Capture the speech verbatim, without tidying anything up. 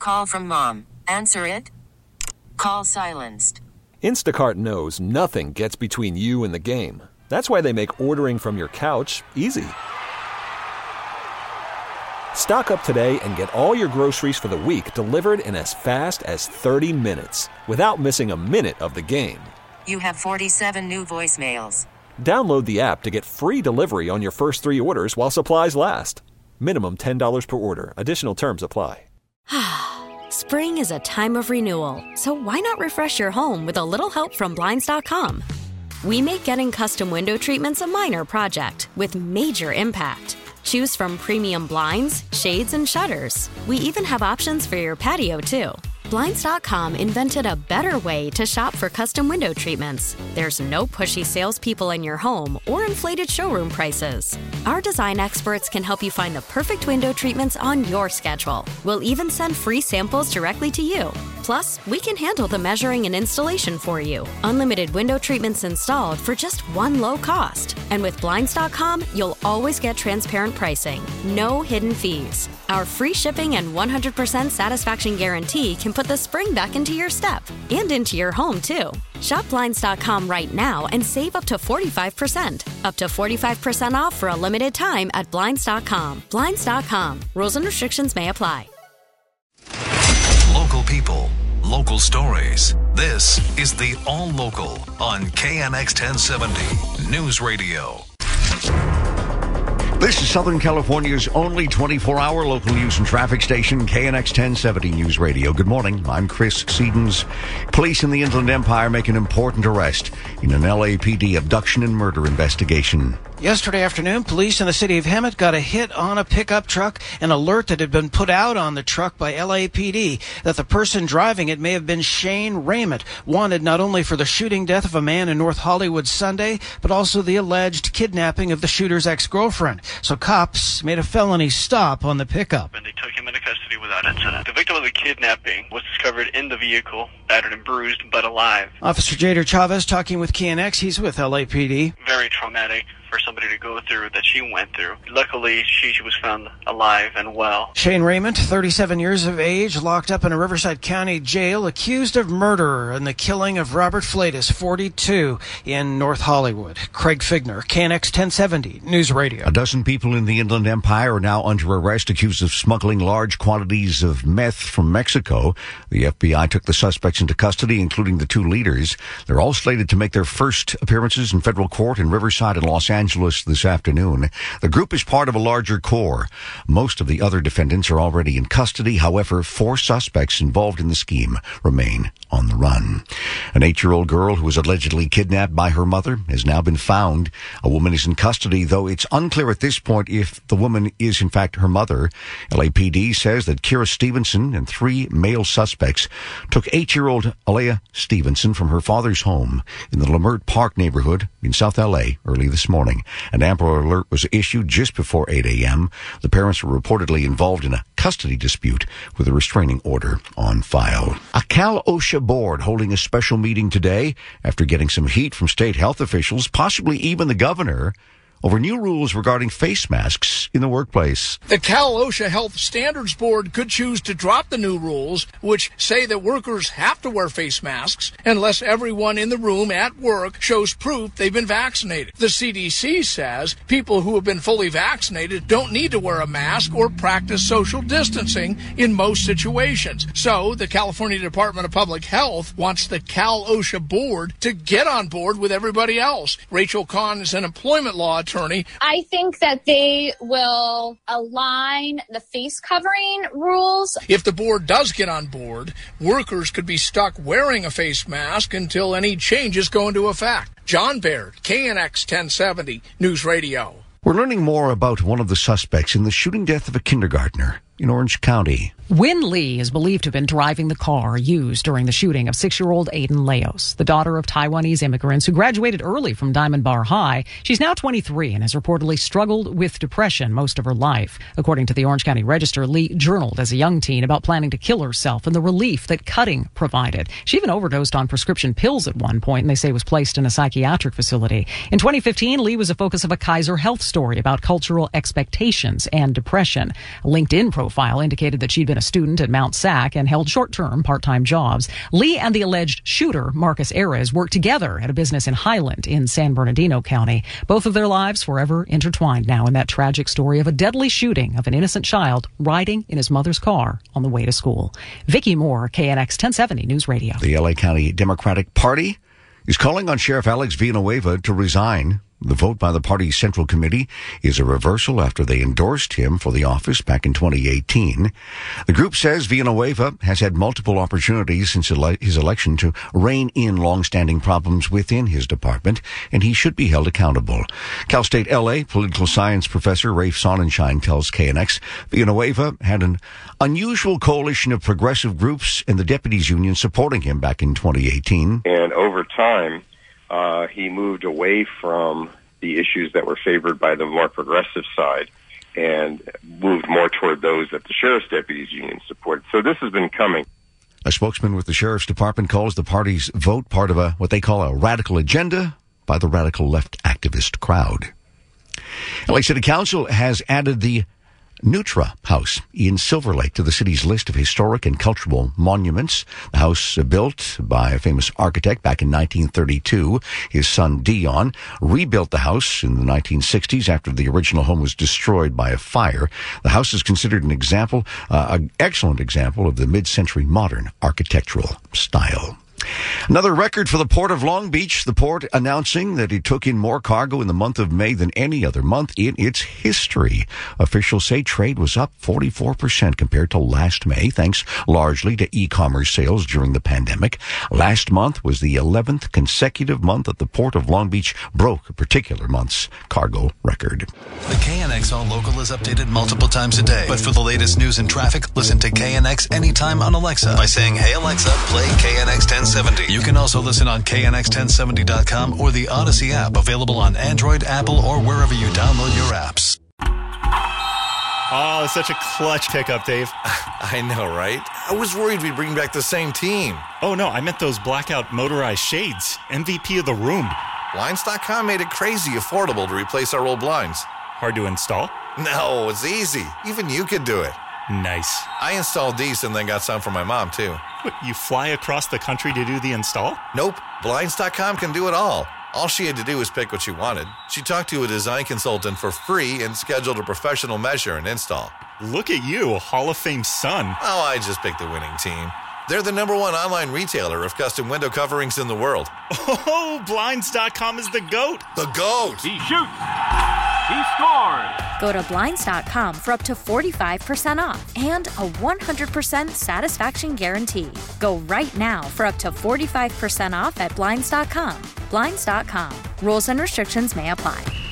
call from mom. Answer it. Call silenced. Instacart knows nothing gets between you and the game. That's why they make ordering from your couch easy. Stock up today and get all your groceries for the week delivered in as fast as thirty minutes without missing a minute of the game. You have forty-seven new voicemails. Download the app to get free delivery on your first three orders while supplies last. Minimum ten dollars per order. Additional terms apply. Spring is a time of renewal, so why not refresh your home with a little help from Blinds dot com? We make getting custom window treatments a minor project with major impact. Choose from premium blinds, shades, and shutters. We even have options for your patio, too. Blinds dot com invented a better way to shop for custom window treatments. There's no pushy salespeople in your home or inflated showroom prices. Our design experts can help you find the perfect window treatments on your schedule. We'll even send free samples directly to you. Plus, we can handle the measuring and installation for you. Unlimited window treatments installed for just one low cost. And with Blinds dot com, you'll always get transparent pricing. No hidden fees. Our free shipping and one hundred percent satisfaction guarantee can put the spring back into your step and into your home, too. Shop Blinds dot com right now and save up to forty-five percent. Up to forty-five percent off for a limited time at Blinds dot com. Blinds dot com. Rules and restrictions may apply. Local people, local stories. This is the All Local on K N X ten seventy News Radio. This is Southern California's only twenty-four hour local news and traffic station, K N X ten seventy News Radio. Good morning. I'm Chris Sedens. Police in the Inland Empire make an important arrest in an L A P D abduction and murder investigation. Yesterday afternoon, police in the city of Hemet got a hit on a pickup truck. An alert that had been put out on the truck by L A P D that the person driving it may have been Shane Raymond, wanted not only for the shooting death of a man in North Hollywood Sunday, but also the alleged kidnapping of the shooter's ex-girlfriend. So cops made a felony stop on the pickup. And they took him into custody without incident. The victim of the kidnapping was discovered in the vehicle, battered and bruised, but alive. Officer Jader Chavez talking with K N X. He's with L A P D. Very traumatic for somebody to go through that she went through. Luckily, she, she was found alive and well. Shane Raymond, thirty-seven years of age, locked up in a Riverside County jail, accused of murder and the killing of Robert Flatus, forty-two, in North Hollywood. Craig Figner, K N X ten seventy News Radio. A dozen people in the Inland Empire are now under arrest, accused of smuggling large quantities of meth from Mexico. The F B I took the suspects into custody, including the two leaders. They're all slated to make their first appearances in federal court in Riverside and Los Angeles this afternoon. The group is part of a larger core. Most of the other defendants are already in custody. However, four suspects involved in the scheme remain on the run. An eight-year-old girl who was allegedly kidnapped by her mother has now been found. A woman is in custody, though it's unclear at this point if the woman is in fact her mother. L A P D says that Kira Stevenson and three male suspects took eight-year-old Alea Stevenson from her father's home in the Lamert Park neighborhood in South L A early this morning. An Amber Alert was issued just before eight a.m. The parents were reportedly involved in a custody dispute with a restraining order on file. A Cal OSHA board holding a special meeting today after getting some heat from state health officials, possibly even the governor, over new rules regarding face masks in the workplace. The Cal OSHA Health Standards Board could choose to drop the new rules, which say that workers have to wear face masks unless everyone in the room at work shows proof they've been vaccinated. The C D C says people who have been fully vaccinated don't need to wear a mask or practice social distancing in most situations. So the California Department of Public Health wants the Cal OSHA Board to get on board with everybody else. Rachel Kahn is an employment law attorney. I think that they will align the face covering rules. If the board does get on board, workers could be stuck wearing a face mask until any changes go into effect. John Baird, K N X ten seventy News Radio. We're learning more about one of the suspects in the shooting death of a kindergartner in Orange County. Win Lee is believed to have been driving the car used during the shooting of six-year-old Aiden Leos, the daughter of Taiwanese immigrants who graduated early from Diamond Bar High. She's now twenty-three and has reportedly struggled with depression most of her life. According to the Orange County Register, Lee journaled as a young teen about planning to kill herself and the relief that cutting provided. She even overdosed on prescription pills at one point and they say was placed in a psychiatric facility. In twenty fifteen, Lee was a focus of a Kaiser Health story about cultural expectations and depression. A LinkedIn profile profile indicated that she'd been a student at Mount Sac and held short-term part-time jobs. Lee and the alleged shooter, Marcus Ares, worked together at a business in Highland in San Bernardino County. Both of their lives forever intertwined now in that tragic story of a deadly shooting of an innocent child riding in his mother's car on the way to school. Vicki Moore, K N X ten seventy News Radio. The L A County Democratic Party is calling on Sheriff Alex Villanueva to resign. The vote by the party's Central Committee is a reversal after they endorsed him for the office back in twenty eighteen. The group says Villanueva has had multiple opportunities since ele- his election to rein in long-standing problems within his department, and he should be held accountable. Cal State L A political science professor Rafe Sonnenschein tells K N X Villanueva had an unusual coalition of progressive groups and the deputies union supporting him back in twenty eighteen. And over time, Uh, he moved away from the issues that were favored by the more progressive side and moved more toward those that the sheriff's deputies union supported. So this has been coming. A spokesman with the sheriff's department calls the party's vote part of a what they call a radical agenda by the radical left activist crowd. L A City Council has added the Neutra House in Silver Lake to the city's list of historic and cultural monuments. The house, uh, built by a famous architect back in nineteen thirty-two, his son Dion rebuilt the house in the nineteen sixties after the original home was destroyed by a fire. The house is considered an example, uh, an excellent example of the mid-century modern architectural style. Another record for the Port of Long Beach, the port announcing that it took in more cargo in the month of May than any other month in its history. Officials say trade was up forty-four percent compared to last May, thanks largely to e-commerce sales during the pandemic. Last month was the eleventh consecutive month that the Port of Long Beach broke a particular month's cargo record. The K N X All Local is updated multiple times a day. But for the latest news and traffic, listen to K N X anytime on Alexa by saying, "Hey Alexa, play K N X ten seventy." You can also listen on K N X ten seventy dot com or the Odyssey app, available on Android, Apple, or wherever you download your apps. Oh, such a clutch pickup, Dave. I know, right? I was worried we'd bring back the same team. Oh, no, I meant those blackout motorized shades. M V P of the room. Blinds dot com made it crazy affordable to replace our old blinds. Hard to install? No, it's easy. Even you could do it. Nice. I installed these and then got some for my mom, too. What, you fly across the country to do the install? Nope. Blinds dot com can do it all. All she had to do was pick what she wanted. She talked to a design consultant for free and scheduled a professional measure and install. Look at you, a Hall of Fame son. Oh, I just picked the winning team. They're the number one online retailer of custom window coverings in the world. Oh, Blinds dot com is the GOAT. The GOAT! He shoots! He scores! Go to Blinds dot com for up to forty-five percent off and a one hundred percent satisfaction guarantee. Go right now for up to forty-five percent off at Blinds dot com. Blinds dot com. Rules and restrictions may apply.